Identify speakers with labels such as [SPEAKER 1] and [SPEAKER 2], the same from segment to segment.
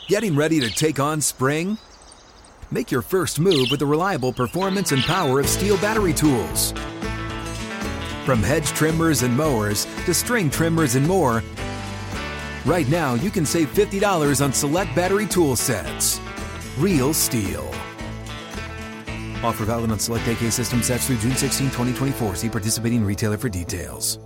[SPEAKER 1] Getting ready to take on spring? Make your first move with the reliable performance and power of Steel battery tools. From hedge trimmers and mowers to string trimmers and more, right now you can save $50 on select battery tool sets. Real Steel. Offer valid on select AK system sets through June 16, 2024. See participating retailer for details.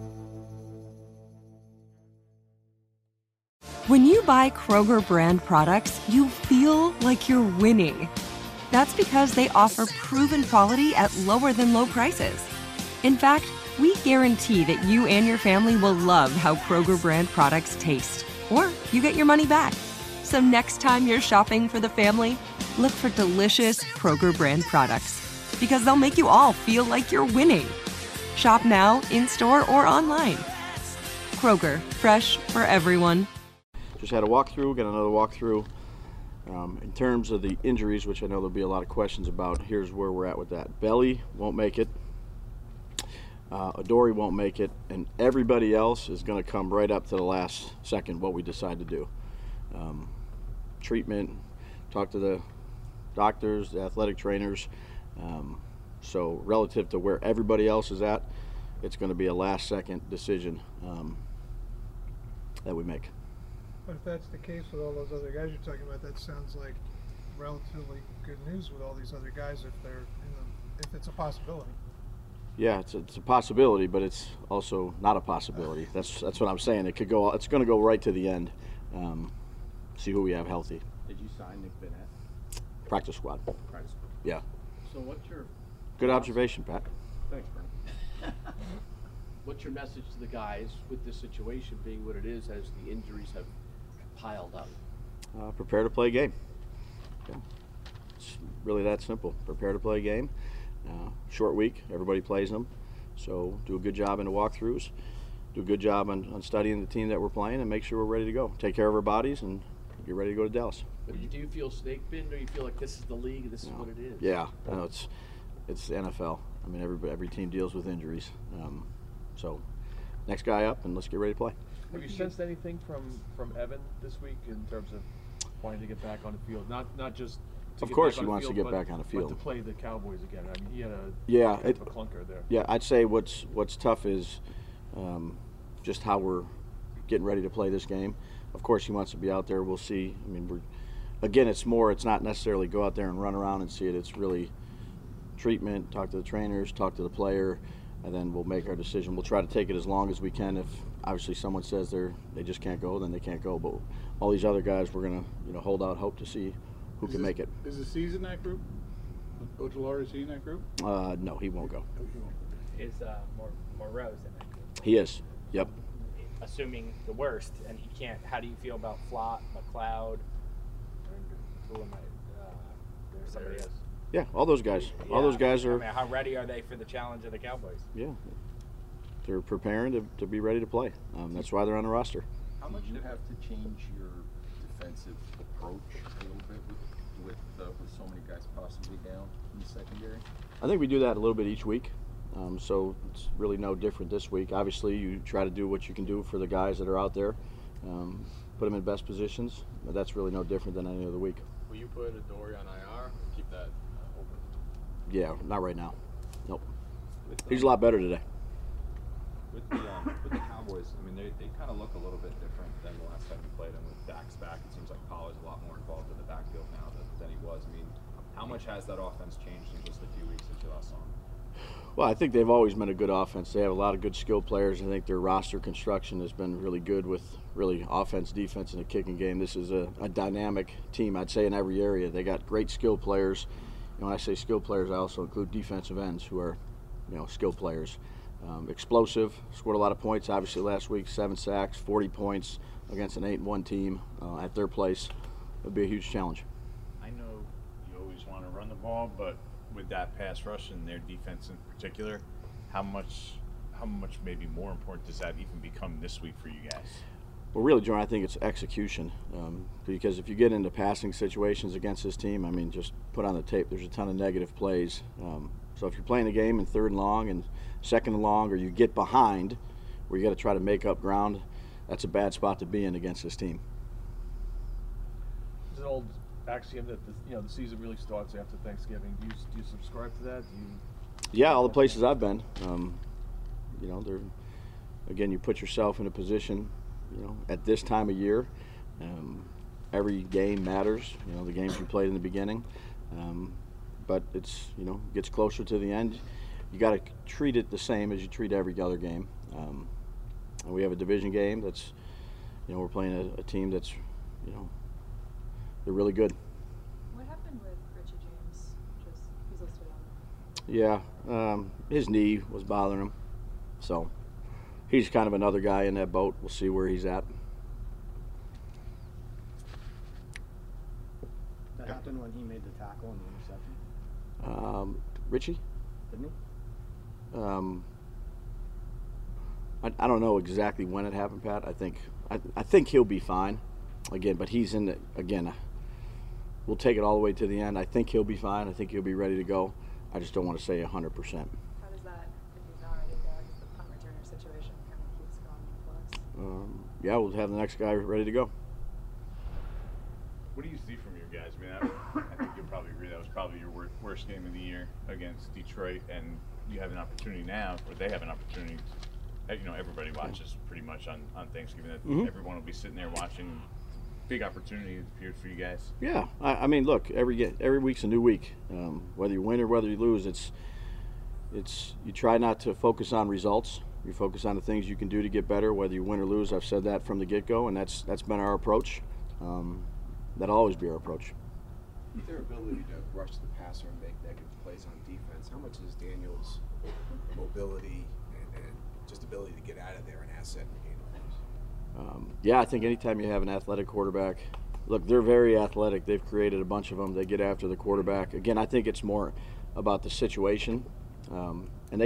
[SPEAKER 2] When you buy Kroger brand products, you feel like you're winning. That's because they offer proven quality at lower than low prices. In fact, we guarantee that you and your family will love how Kroger brand products taste, or you get your money back. So next time you're shopping for the family, look for delicious Kroger brand products, because they'll make you all feel like you're winning. Shop now, in-store, or online. Kroger, fresh for everyone.
[SPEAKER 3] Just had a walkthrough, got another walkthrough. In terms of the injuries, which I know there'll be a lot of questions about, here's where we're at with that. Belly won't make it. Adoree won't make it, and everybody else is going to come right up to the last second what we decide to do. Treatment, talk to the doctors, the athletic trainers. So relative to where everybody else is at, it's going to be a last second decision that we make.
[SPEAKER 4] But if that's the case with all those other guys you're talking about, that sounds like relatively good news with all these other guys if it's a possibility.
[SPEAKER 3] Yeah, it's a possibility, but it's also not a possibility. That's what I'm saying. It's going to go right to the end. See who we have healthy.
[SPEAKER 5] Did you sign Nick Bennett?
[SPEAKER 3] Practice squad.
[SPEAKER 5] Practice squad.
[SPEAKER 3] Yeah.
[SPEAKER 5] So what's your...
[SPEAKER 3] Good observation, Pat.
[SPEAKER 5] Thanks, Bernie. What's your message to the guys with this situation being what it is as the injuries have piled up?
[SPEAKER 3] Prepare to play a game. Yeah. It's really that simple. Prepare to play a game. Short week, everybody plays them. So do a good job in the walkthroughs. Do a good job on studying the team that we're playing and make sure we're ready to go. Take care of our bodies and get ready to go to Dallas.
[SPEAKER 5] But do you feel snake bitten, or you feel like this is the league, this is what it is?
[SPEAKER 3] Yeah, I know it's the NFL. I mean, every team deals with injuries. So next guy up, and let's get ready to play.
[SPEAKER 6] Have you sensed anything from Evan this week in terms of wanting to get back on the field? Not just to
[SPEAKER 3] of
[SPEAKER 6] get
[SPEAKER 3] course
[SPEAKER 6] back
[SPEAKER 3] he
[SPEAKER 6] on
[SPEAKER 3] wants
[SPEAKER 6] the
[SPEAKER 3] to
[SPEAKER 6] field,
[SPEAKER 3] get back on the field.
[SPEAKER 6] But to play the Cowboys again. I mean, he had a clunker there.
[SPEAKER 3] Yeah, I'd say what's tough is just how we're getting ready to play this game. Of course he wants to be out there. We'll see. I mean, it's not necessarily go out there and run around and see it. It's really treatment, talk to the trainers, talk to the player, and then we'll make our decision. We'll try to take it as long as we can. If obviously someone says they just can't go, then they can't go. But all these other guys, we're gonna hold out hope to see who can make it.
[SPEAKER 7] Is Aziz in that group? Ojulari, is he in that group?
[SPEAKER 3] No, he won't go.
[SPEAKER 8] Is Moreau's in that group?
[SPEAKER 3] He is. Yep.
[SPEAKER 8] Assuming the worst, and he can't. How do you feel about Flott, McLeod? Who am I? There's somebody else.
[SPEAKER 3] Yeah, all those guys.
[SPEAKER 8] Yeah,
[SPEAKER 3] all those guys are.
[SPEAKER 8] I mean, how ready are they for the challenge of the Cowboys?
[SPEAKER 3] Yeah, they're preparing to be ready to play. That's why they're on the roster.
[SPEAKER 9] How much do you have to change your defensive approach a little bit with so many guys possibly down in the secondary?
[SPEAKER 3] I think we do that a little bit each week. So it's really no different this week. Obviously, you try to do what you can do for the guys that are out there, put them in best positions. But that's really no different than any other week.
[SPEAKER 10] Will you put Adoree on IR or keep that open?
[SPEAKER 3] Yeah, not right now. Nope. He's a lot better today.
[SPEAKER 11] With the Cowboys, I mean, they kind of look a little bit different than the last time we played them. With Dak's back, it seems like Pollard's a lot more involved in the backfield now than he was. I mean, how much has that offense changed in just a few weeks since you last saw him?
[SPEAKER 3] Well, I think they've always been a good offense. They have a lot of good skilled players. I think their roster construction has been really good with really offense, defense, and a kicking game. This is a dynamic team, I'd say, in every area. They got great skilled players. And when I say skilled players, I also include defensive ends who are, skilled players. Explosive, scored a lot of points. Obviously, last week, 7 sacks, 40 points against an 8-1 team at their place. It would be a huge challenge.
[SPEAKER 12] I know you always want to run the ball, but with that pass rush and their defense in particular, how much maybe more important does that even become this week for you guys?
[SPEAKER 3] Well, really, Jordan, I think it's execution. Because if you get into passing situations against this team, I mean, just put on the tape, there's a ton of negative plays. So if you're playing the game in 3rd and long and 2nd and long, or you get behind where you got to try to make up ground, that's a bad spot to be in against this team.
[SPEAKER 4] Is
[SPEAKER 6] an old axiom that the season really starts after Thanksgiving. Do you subscribe to that?
[SPEAKER 3] Yeah, all the places I've been. Again, you put yourself in a position, at this time of year. Every game matters. The games you played in the beginning, but it's gets closer to the end. You got to treat it the same as you treat every other game. And we have a division game that's, we're playing a team that's, they're really good.
[SPEAKER 13] What happened with Richie James? He's listed on.
[SPEAKER 3] Yeah, his knee was bothering him, so he's kind of another guy in that boat. We'll see where he's at.
[SPEAKER 14] That happened when he made the tackle and the interception?
[SPEAKER 3] Richie?
[SPEAKER 14] Didn't he?
[SPEAKER 3] I don't know exactly when it happened, Pat. I think he'll be fine. Again, but he's in we'll take it all the way to the end. I think he'll be fine. I think he'll be ready to go. I just don't want to say 100%.
[SPEAKER 13] How does that, if he's already there, does the punt returner situation kind of keeps going in flux?
[SPEAKER 3] Yeah, we'll have the next guy ready to go.
[SPEAKER 12] What do you see from your guys? I mean, I think you'll probably agree that was probably your worst game of the year against Detroit, and you have an opportunity now, or they have an opportunity. Everybody watches pretty much on Thanksgiving. That everyone will be sitting there watching. Big opportunity it appears for you guys.
[SPEAKER 3] Yeah, I mean, look, every week's a new week. Whether you win or whether you lose, it's you try not to focus on results. You focus on the things you can do to get better, whether you win or lose. I've said that from the get-go, and that's been our approach. That'll always be our approach.
[SPEAKER 15] With their ability to rush the passer and make negative plays on defense, how much is Daniel's mobility and just ability to get out of there an asset in the game like this?
[SPEAKER 3] Yeah, I think anytime you have an athletic quarterback, look, they're very athletic. They've created a bunch of them. They get after the quarterback. Again, I think it's more about the situation, and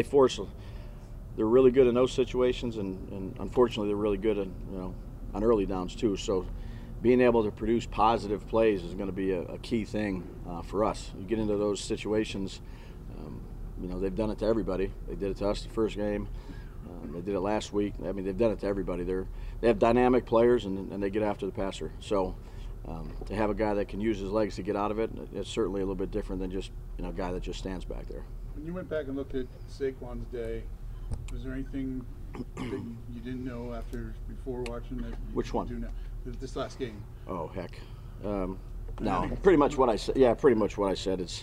[SPEAKER 3] they're really good in those situations, and unfortunately, they're really good on early downs too. So, being able to produce positive plays is going to be a key thing for us. You get into those situations, they've done it to everybody. They did it to us the first game. They did it last week. I mean, they've done it to everybody. They have dynamic players, and they get after the passer. So to have a guy that can use his legs to get out of it, it's certainly a little bit different than just a guy that just stands back there.
[SPEAKER 7] When you went back and looked at Saquon's day, was there anything that you didn't know before watching that?
[SPEAKER 3] Which one?
[SPEAKER 7] Do now? This last game.
[SPEAKER 3] Oh heck, no. Pretty much what I said. Yeah, pretty much what I said. It's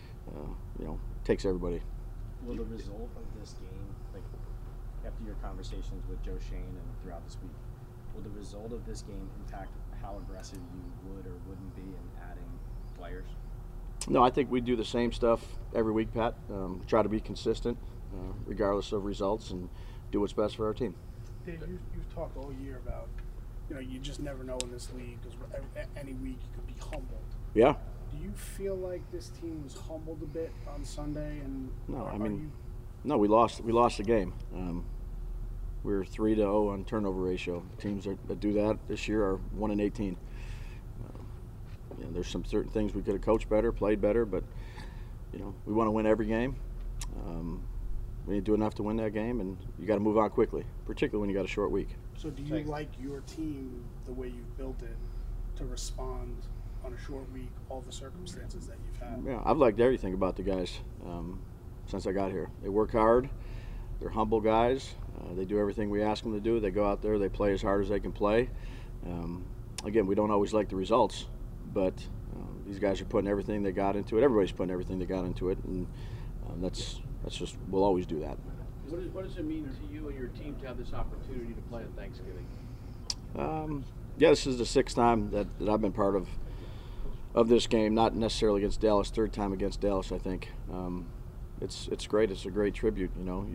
[SPEAKER 3] takes everybody.
[SPEAKER 14] Will the result of this game, like after your conversations with Joe Schoen and throughout this week, will the result of this game impact how aggressive you would or wouldn't be in adding players?
[SPEAKER 3] No, I think we do the same stuff every week, Pat. Try to be consistent, regardless of results, and do what's best for our team.
[SPEAKER 16] Dave, you've talked all year about, you just never know in this league because any week you could be humbled.
[SPEAKER 3] Yeah.
[SPEAKER 16] Do you feel like this team was humbled a bit on Sunday? And
[SPEAKER 3] no, we lost the game. We were 3-0 on turnover ratio. Teams that do that this year are 1-18. There's some certain things we could have coached better, played better, but we want to win every game. We didn't do enough to win that game, and you got to move on quickly, particularly when you got a short week.
[SPEAKER 16] So do you like your team the way you've built it to respond on a short week, all the circumstances that you've had?
[SPEAKER 3] Yeah, I've liked everything about the guys since I got here. They work hard. They're humble guys. They do everything we ask them to do. They go out there. They play as hard as they can play. Again, we don't always like the results, but these guys are putting everything they got into it. Everybody's putting everything they got into it, and that's just, we'll always do that.
[SPEAKER 5] What does it mean to you and your team to have this opportunity to play on Thanksgiving?
[SPEAKER 3] Yeah, this is the sixth time that I've been part of this game, not necessarily against Dallas, third time against Dallas, I think. It's great. It's a great tribute,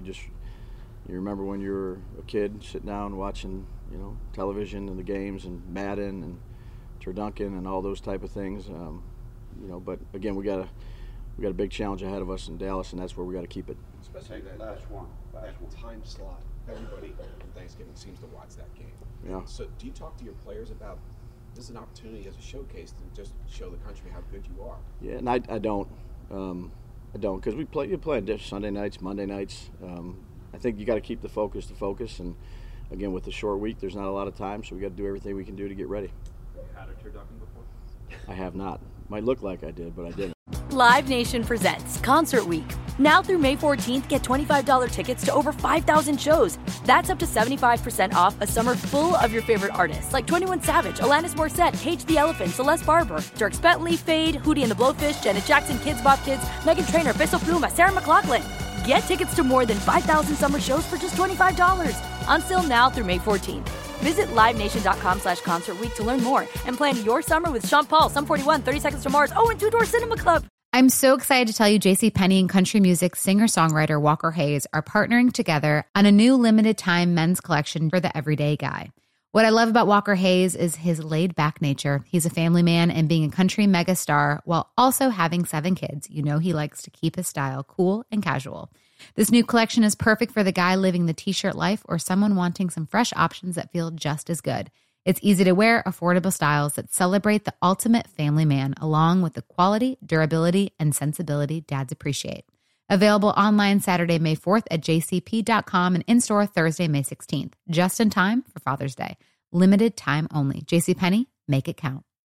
[SPEAKER 3] You remember when you were a kid sitting down watching, television and the games and Madden and Turduncan and all those type of things. But again, we got a big challenge ahead of us in Dallas, and that's where we got to keep it.
[SPEAKER 15] Especially that time slot. Everybody on Thanksgiving seems to watch that game.
[SPEAKER 3] Yeah.
[SPEAKER 15] So do you talk to your players about this is an opportunity as a showcase to just show the country how good you are?
[SPEAKER 3] Yeah, and I don't because you play on Sunday nights, Monday nights. I think you got to keep the focus, and again with the short week, there's not a lot of time, so we got to do everything we can do to get ready.
[SPEAKER 11] Have you had a turducken before?
[SPEAKER 3] I have not. Might look like I did, but I didn't.
[SPEAKER 17] Live Nation presents Concert Week. Now through May 14th, get $25 tickets to over 5,000 shows. That's up to 75% off a summer full of your favorite artists like 21 Savage, Alanis Morissette, Cage the Elephant, Celeste Barber, Dierks Bentley, Fade, Hootie and the Blowfish, Janet Jackson, Kids Bop Kids, Meghan Trainor, Peso Pluma, Sarah McLachlan. Get tickets to more than 5,000 summer shows for just $25. On sale now through May 14th. Visit LiveNation.com/Concert Week to learn more and plan your summer with Sean Paul, Sum 41, 30 Seconds to Mars, and Two Door Cinema Club.
[SPEAKER 18] I'm so excited to tell you JCPenney and country music singer-songwriter Walker Hayes are partnering together on a new limited-time men's collection for the everyday guy. What I love about Walker Hayes is his laid-back nature. He's a family man, and being a country megastar while also having 7 kids, you know he likes to keep his style cool and casual. This new collection is perfect for the guy living the t-shirt life or someone wanting some fresh options that feel just as good. It's easy to wear, affordable styles that celebrate the ultimate family man, along with the quality, durability, and sensibility dads appreciate. Available online Saturday, May 4th at jcp.com and in-store Thursday, May 16th. Just in time for Father's Day. Limited time only. JCPenney, make it count.